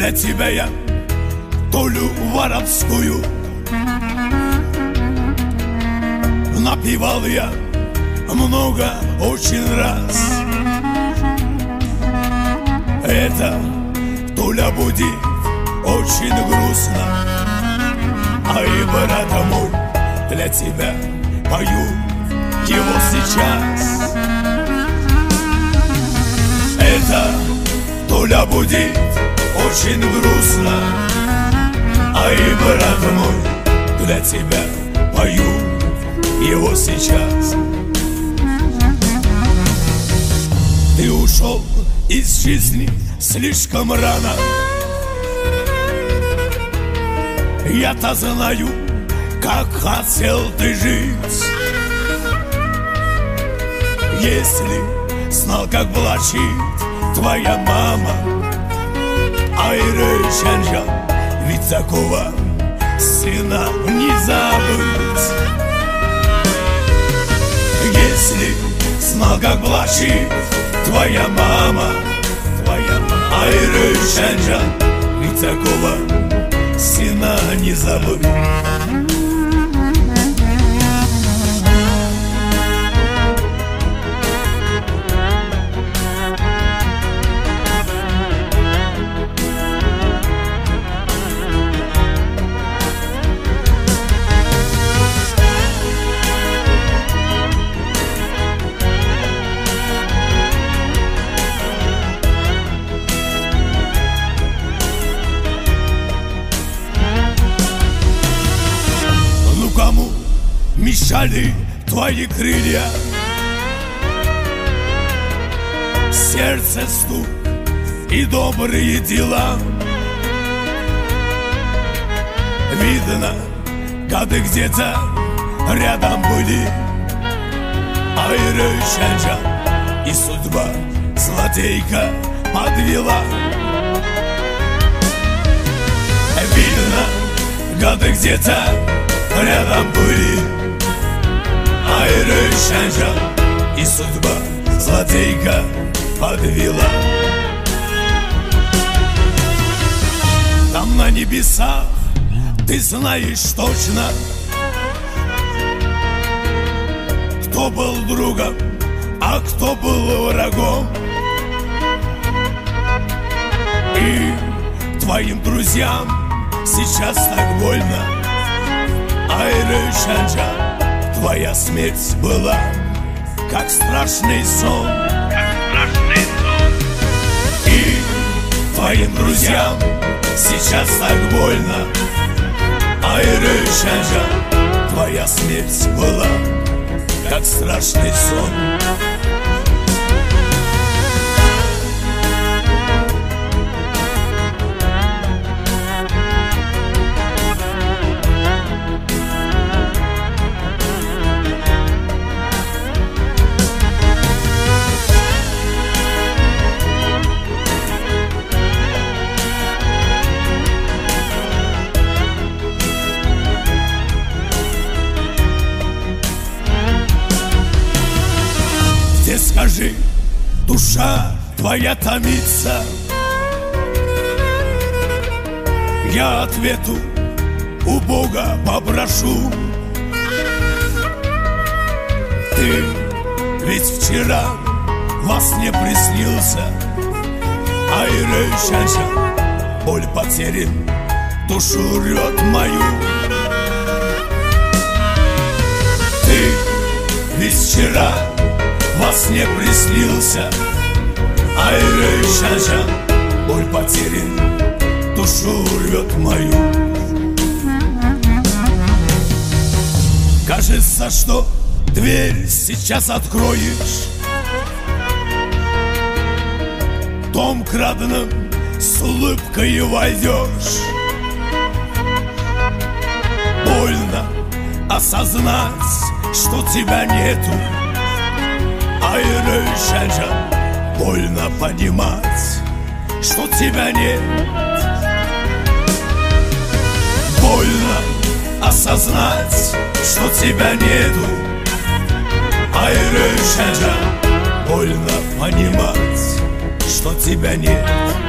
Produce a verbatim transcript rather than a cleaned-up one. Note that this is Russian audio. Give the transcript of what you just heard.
Для тебя я долю воровскую напевал я много очень раз. Эта доля будет очень грустно, а и, брат мой, для тебя пою его сейчас. Эта доля будет очень грустно, а и, брат мой, для тебя пою его сейчас. Ты ушел из жизни слишком рано. Я-то знаю, как хотел ты жить. Если знал, как плачет твоя мама, Айры Шанжа, ведь такого сына не забыть. Если знал, как плачет твоя мама, твоя мама, Айры Шанжа, ведь такого сына не забыть. Кому мешали твои крылья? Сердце стук и добрые дела. Видно, годы где-то рядом были, Айры Шанжа, и судьба злодейка подвела. Видно, годы где-то рядом были, Айры Шанжа, и судьба злодейка подвела. Там на небесах ты знаешь точно, кто был другом, а кто был врагом. И твоим друзьям сейчас так больно, Айры Шанжа, твоя смерть была как страшный сон. Как страшный сон. И твоим друзьям сейчас так больно, Айры Шанжа, твоя смерть была как страшный сон. Скажи, душа твоя томится, я ответу у Бога попрошу. Ты ведь вчера во сне приснился, Айры Шанжа, боль потерян, душу рвет мою. Ты ведь вчера во сне приснился, Айры Шанжа, боль потерян, душу рвет мою. Кажется, что дверь сейчас откроешь, дом краденым с улыбкой войдешь. Больно осознать, что тебя нету, Айры Шанжа, больно понимать, что тебя нет. Больно осознать, что тебя нету, Айры Шанжа, больно понимать, что тебя нет.